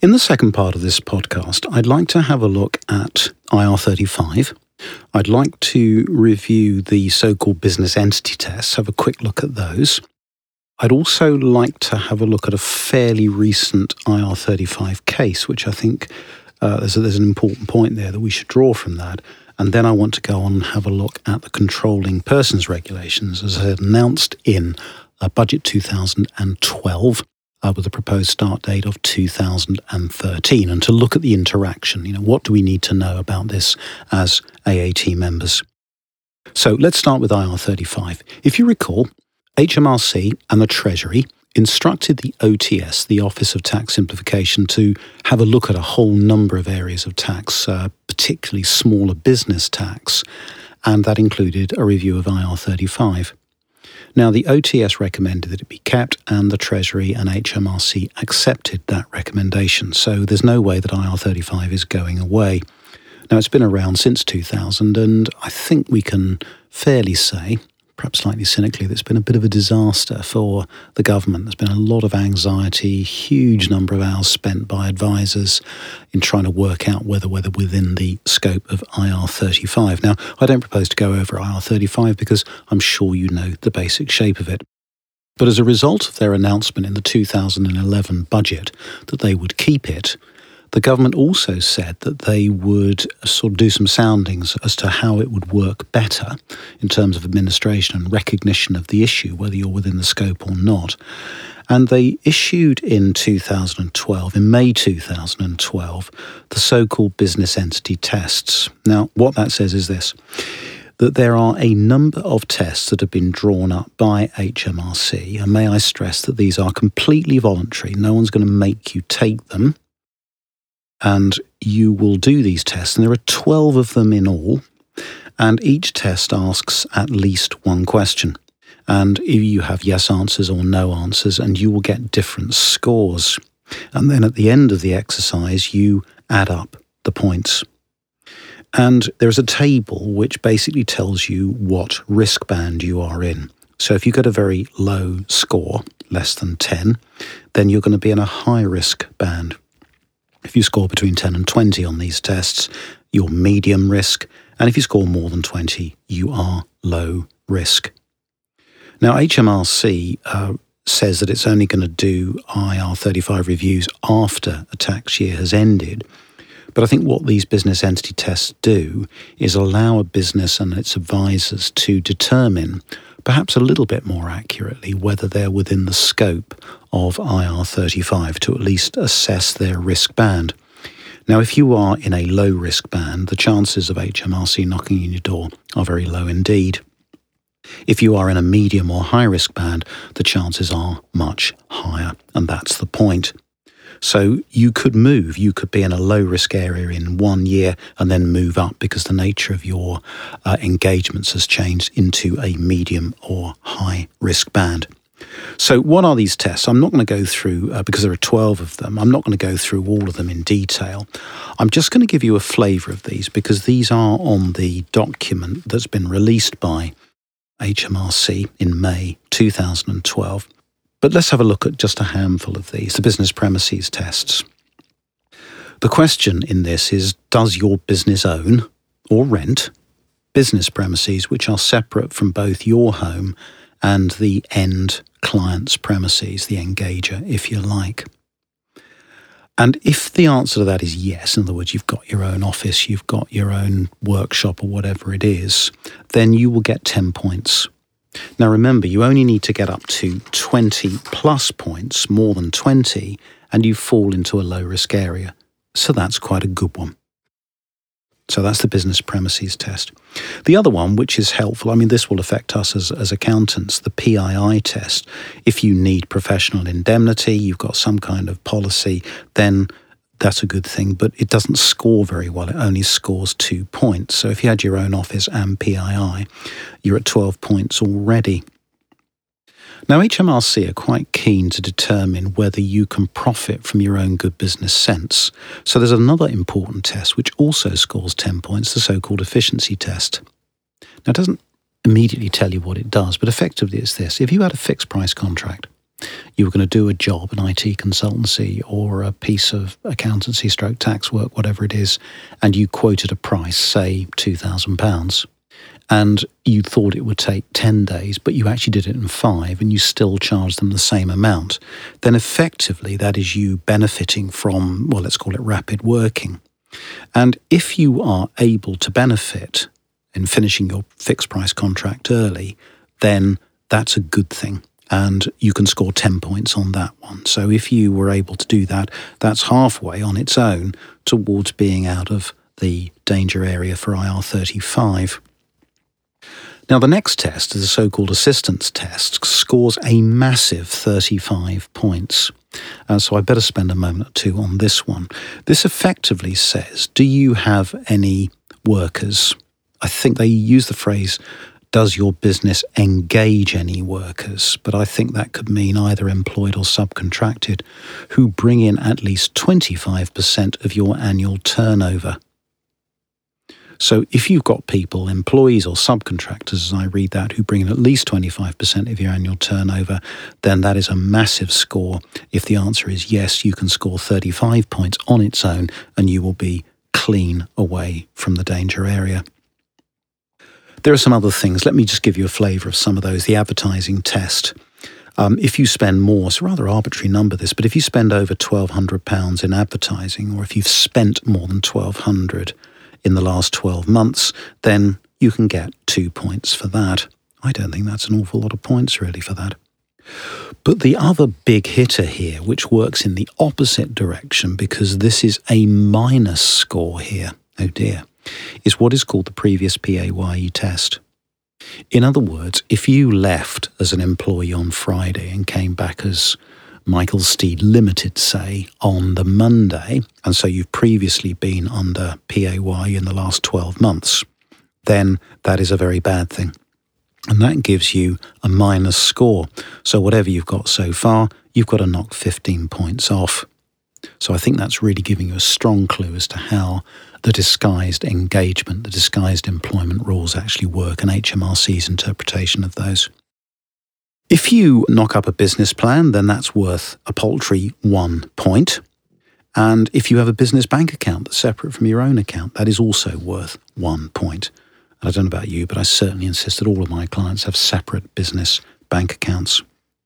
In the second part of this podcast, I'd like to have a look at IR35. I'd like to review the so-called business entity tests, have a quick look at those. I'd also like to have a look at a fairly recent IR35 case, which I think there's an important point there that we should draw from that. And then I want to go on and have a look at the controlling persons regulations as announced in Budget 2012. With a proposed start date of 2013, and to look at the interaction. What do we need to know about this as AAT members? So let's start with IR35. If you recall, HMRC and the Treasury instructed the OTS, the Office of Tax Simplification, to have a look at a whole number of areas of tax, particularly smaller business tax, and that included a review of IR35. Now, the OTS recommended that it be kept, and the Treasury and HMRC accepted that recommendation. So there's no way that IR35 is going away. Now, it's been around since 2000, and I think we can fairly say, perhaps slightly cynically, that it's been a bit of a disaster for the government. There's been a lot of anxiety, huge number of hours spent by advisors in trying to work out whether within the scope of IR35. Now, I don't propose to go over IR35 because I'm sure you know the basic shape of it. But as a result of their announcement in the 2011 budget that they would keep it, the government also said that they would sort of do some soundings as to how it would work better in terms of administration and recognition of the issue, whether you're within the scope or not. And they issued in 2012, in May 2012, the so-called business entity tests. Now, what that says is this, that there are a number of tests that have been drawn up by HMRC, and may I stress that these are completely voluntary. No one's going to make you take them. And you will do these tests, and there are 12 of them in all, and each test asks at least one question. And you have yes answers or no answers, and you will get different scores. And then at the end of the exercise, you add up the points. And there's a table which basically tells you what risk band you are in. So if you get a very low score, less than 10, then you're going to be in a high risk band. If you score between 10 and 20 on these tests, you're medium risk, and if you score more than 20, you are low risk. Now, HMRC says that it's only going to do IR35 reviews after a tax year has ended, but I think what these business entity tests do is allow a business and its advisors to determine, perhaps a little bit more accurately, whether they're within the scope of IR35 to at least assess their risk band. Now, if you are in a low risk band, the chances of HMRC knocking on your door are very low indeed. If you are in a medium or high risk band, the chances are much higher, and that's the point. So you could move, you could be in a low risk area in 1 year and then move up because the nature of your engagements has changed into a medium or high risk band. So what are these tests? I'm not going to go through, because there are 12 of them, I'm not going to go through all of them in detail. I'm just going to give you a flavour of these because these are on the document that's been released by HMRC in May 2012. But let's have a look at just a handful of these, the business premises tests. The question in this is, does your business own or rent business premises which are separate from both your home and the end client's premises, the engager, if you like? And if the answer to that is yes, in other words, you've got your own office, you've got your own workshop or whatever it is, then you will get 10 points. Now remember, you only need to get up to 20 plus points, more than 20, and you fall into a low risk area. So that's quite a good one. So that's the business premises test. The other one, which is helpful, this will affect us as accountants, the PII test. If you need professional indemnity, you've got some kind of policy, then that's a good thing, but it doesn't score very well. It only scores 2 points. So if you had your own office and PII, you're at 12 points already. Now, HMRC are quite keen to determine whether you can profit from your own good business sense. So there's another important test which also scores 10 points, the so-called efficiency test. Now, it doesn't immediately tell you what it does, but effectively it's this. If you had a fixed price contract You were going to do a job, an IT consultancy or a piece of accountancy stroke tax work, whatever it is, and you quoted a price, say £2,000, and you thought it would take 10 days, but you actually did it in 5 and you still charged them the same amount, then effectively that is you benefiting from, well, let's call it rapid working. And if you are able to benefit in finishing your fixed price contract early, then that's a good thing. And you can score 10 points on that one. So if you were able to do that, that's halfway on its own towards being out of the danger area for IR35. Now, the next test is the so-called assistance test, scores a massive 35 points. So I better spend a moment or two on this one. This effectively says, do you have any workers? I think they use the phrase, does your business engage any workers? But I think that could mean either employed or subcontracted, who bring in at least 25% of your annual turnover. So if you've got people, employees or subcontractors, as I read that, who bring in at least 25% of your annual turnover, then that is a massive score. If the answer is yes, you can score 35 points on its own and you will be clean away from the danger area. There are some other things. Let me just give you a flavour of some of those. The advertising test. If you spend more, it's a rather arbitrary number this, but if you spend over £1,200 in advertising, or if you've spent more than £1,200 in the last 12 months, then you can get 2 points for that. I don't think that's an awful lot of points really for that. But the other big hitter here, which works in the opposite direction because this is a minus score here, oh dear, is what is called the previous PAYE test. In other words, if you left as an employee on Friday and came back as Michael Steed Limited, say, on the Monday, and so you've previously been under PAYE in the last 12 months, then that is a very bad thing. And that gives you a minus score. So whatever you've got so far, you've got to knock 15 points off. So I think that's really giving you a strong clue as to how the disguised engagement, the disguised employment rules actually work, and HMRC's interpretation of those. If you knock up a business plan, then that's worth a paltry 1 point. And if you have a business bank account that's separate from your own account, that is also worth 1 point. And I don't know about you, but I certainly insist that all of my clients have separate business bank accounts.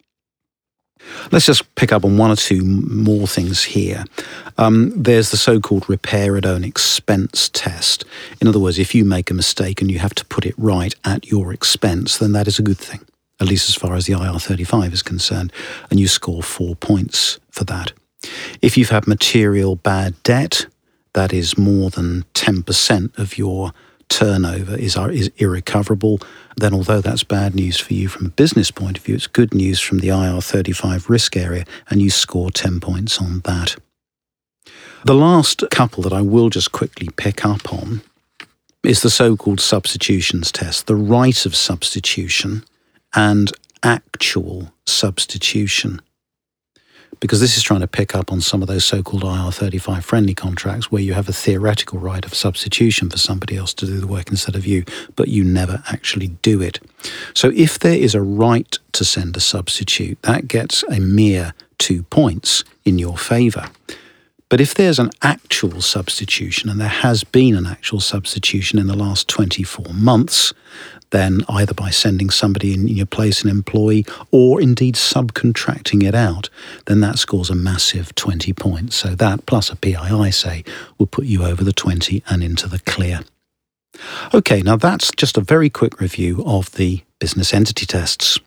Let's just pick up on one or two more things here. There's the so-called repair at own expense test. In other words, if you make a mistake and you have to put it right at your expense, then that is a good thing, at least as far as the IR35 is concerned, and you score 4 points for that. If you've had material bad debt, that is more than 10% of your turnover is irrecoverable, then although that's bad news for you from a business point of view, it's good news from the IR35 risk area, and you score 10 points on that. The last couple that I will just quickly pick up on is the so-called substitutions test, the right of substitution and actual substitution. Because this is trying to pick up on some of those so-called IR35 friendly contracts where you have a theoretical right of substitution for somebody else to do the work instead of you, but you never actually do it. So if there is a right to send a substitute, that gets a mere 2 points in your favour. But if there's an actual substitution, and there has been an actual substitution in the last 24 months, then either by sending somebody in your place, an employee, or indeed subcontracting it out, then that scores a massive 20 points. So that plus a PII, say, will put you over the 20 and into the clear. Okay, now that's just a very quick review of the business entity tests.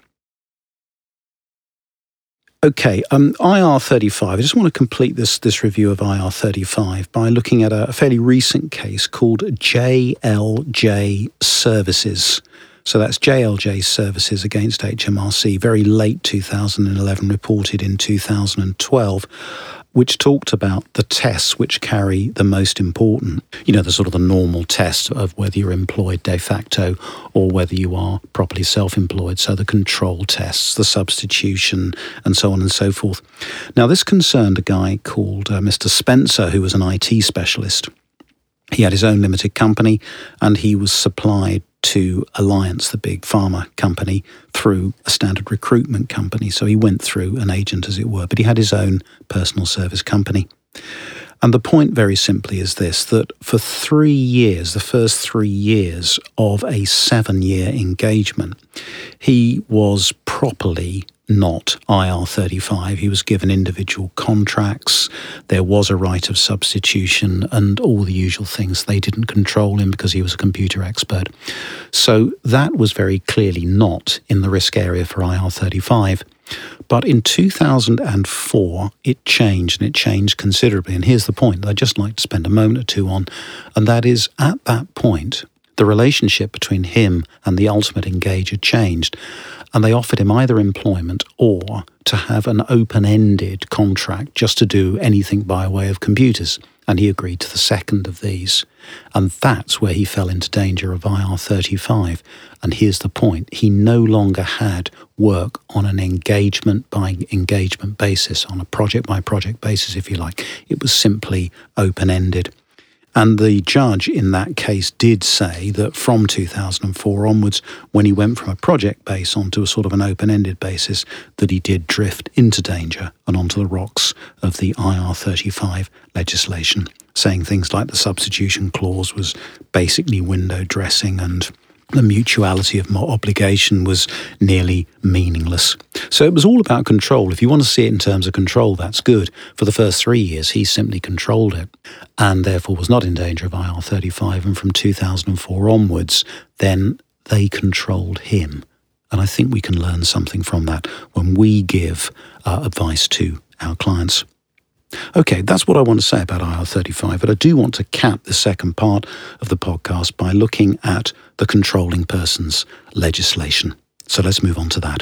Okay, IR35, I just want to complete this review of IR35 by looking at a fairly recent case called JLJ Services. So that's JLJ Services against HMRC, very late 2011, reported in 2012, which talked about the tests which carry the most important, the sort of the normal test of whether you're employed de facto or whether you are properly self-employed. So the control tests, the substitution, and so on and so forth. Now, this concerned a guy called Mr. Spencer, who was an IT specialist. He had his own limited company and he was supplied to Alliance, the big pharma company, through a standard recruitment company. So he went through an agent, as it were, but he had his own personal service company. And the point very simply is this, that for 3 years, the first 3 years of a 7-year engagement, he was properly not IR35. He was given individual contracts. There was a right of substitution and all the usual things. They didn't control him because he was a computer expert. So that was very clearly not in the risk area for IR35. But in 2004, it changed, and it changed considerably. And here's the point that I'd just like to spend a moment or two on, and that is, at that point, the relationship between him and the ultimate engager changed, and they offered him either employment or to have an open-ended contract just to do anything by way of computers. And he agreed to the second of these. And that's where he fell into danger of IR35. And here's the point. He no longer had work on an engagement-by-engagement basis, on a project-by-project basis, if you like. It was simply open-ended. And the judge in that case did say that from 2004 onwards, when he went from a project base onto a sort of an open-ended basis, that he did drift into danger and onto the rocks of the IR35 legislation, saying things like the substitution clause was basically window dressing and the mutuality of obligation was nearly meaningless. So it was all about control. If you want to see it in terms of control, that's good. For the first 3 years, he simply controlled it and therefore was not in danger of IR35. And from 2004 onwards, then they controlled him. And I think we can learn something from that when we give advice to our clients. Okay, that's what I want to say about IR35, but I do want to cap the second part of the podcast by looking at the controlling persons legislation. So let's move on to that.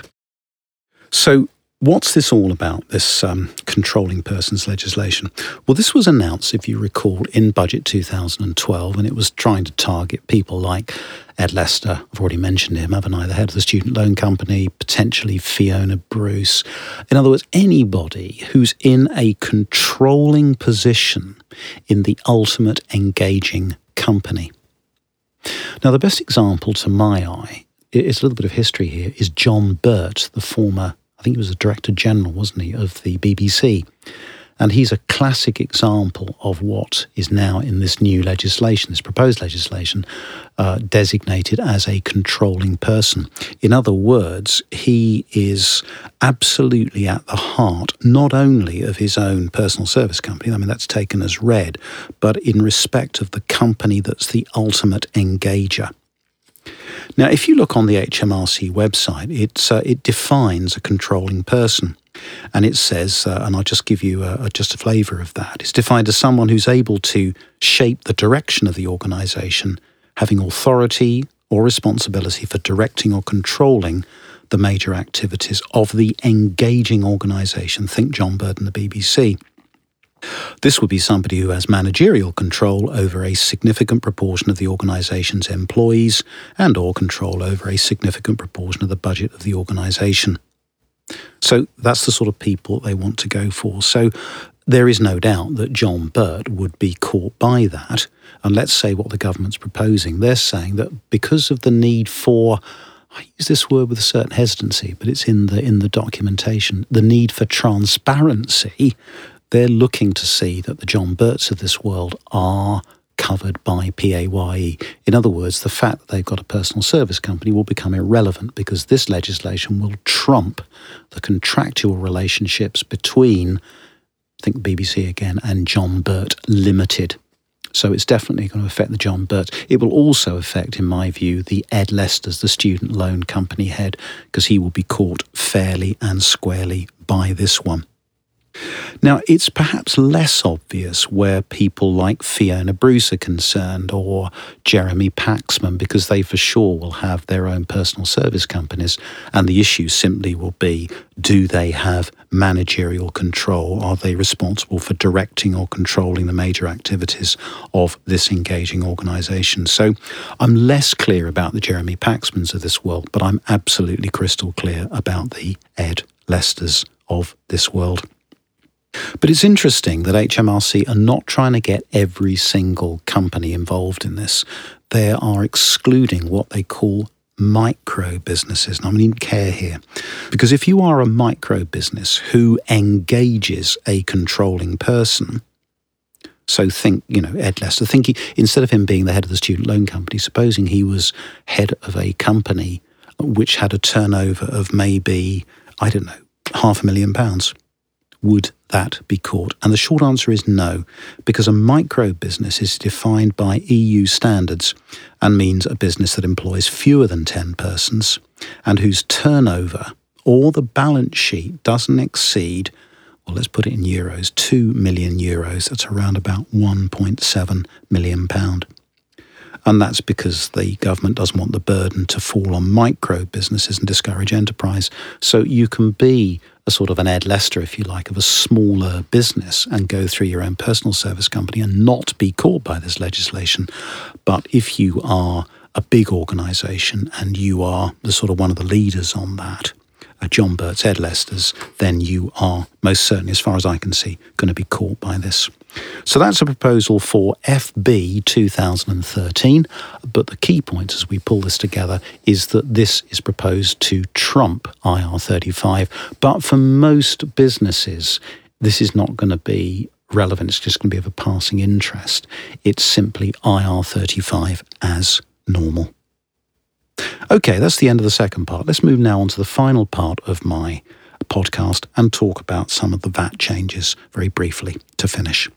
So what's this all about, this controlling persons legislation? Well, this was announced, if you recall, in Budget 2012, and it was trying to target people like Ed Lester, I've already mentioned him, haven't I? The head of the student loan company, potentially Fiona Bruce. In other words, anybody who's in a controlling position in the ultimate engaging company. Now, the best example to my eye, it's a little bit of history here, is John Birt, the former, I think he was the Director General, wasn't he, of the BBC. And he's a classic example of what is now in this new legislation, this proposed legislation, designated as a controlling person. In other words, he is absolutely at the heart not only of his own personal service company, I mean, that's taken as read, but in respect of the company that's the ultimate engager. Now, if you look on the HMRC website, it defines a controlling person. And it says, and I'll just give you just a flavour of that, it's defined as someone who's able to shape the direction of the organisation, having authority or responsibility for directing or controlling the major activities of the engaging organisation. Think John Birt and the BBC. This would be somebody who has managerial control over a significant proportion of the organisation's employees and or control over a significant proportion of the budget of the organisation. So that's the sort of people they want to go for. So there is no doubt that John Birt would be caught by that. And let's say what the government's proposing. They're saying that because of the need for, I use this word with a certain hesitancy, but it's in the documentation, the need for transparency, they're looking to see that the John Birts of this world are covered by PAYE. In other words, the fact that they've got a personal service company will become irrelevant because this legislation will trump the contractual relationships between, think BBC again, and John Birt Limited. So it's definitely going to affect the John Birts. It will also affect, in my view, the Ed Lesters, the student loan company head, because he will be caught fairly and squarely by this one. Now, it's perhaps less obvious where people like Fiona Bruce are concerned or Jeremy Paxman, because they for sure will have their own personal service companies. And the issue simply will be, do they have managerial control? Are they responsible for directing or controlling the major activities of this engaging organisation? So I'm less clear about the Jeremy Paxmans of this world, but I'm absolutely crystal clear about the Ed Lesters of this world. But it's interesting that HMRC are not trying to get every single company involved in this. They are excluding what they call micro businesses. And I mean care here, because if you are a micro business who engages a controlling person, so think, Ed Lester, instead of him being the head of the student loan company, supposing he was head of a company which had a turnover of maybe, £500,000, would that be caught? And the short answer is no, because a micro business is defined by EU standards and means a business that employs fewer than 10 persons and whose turnover or the balance sheet doesn't exceed, well, let's put it in euros, 2 million euros. That's around about £1.7 million. And that's because the government doesn't want the burden to fall on micro businesses and discourage enterprise. So you can be a sort of an Ed Lester, if you like, of a smaller business and go through your own personal service company and not be caught by this legislation. But if you are a big organisation and you are the sort of one of the leaders on that, John Birt's, Ed Lester's, then you are most certainly, as far as I can see, going to be caught by this. So that's a proposal for FB 2013. But the key point as we pull this together is that this is proposed to trump IR35. But for most businesses, this is not going to be relevant. It's just going to be of a passing interest. It's simply IR35 as normal. Okay, that's the end of the second part. Let's move now on to the final part of my podcast and talk about some of the VAT changes very briefly to finish.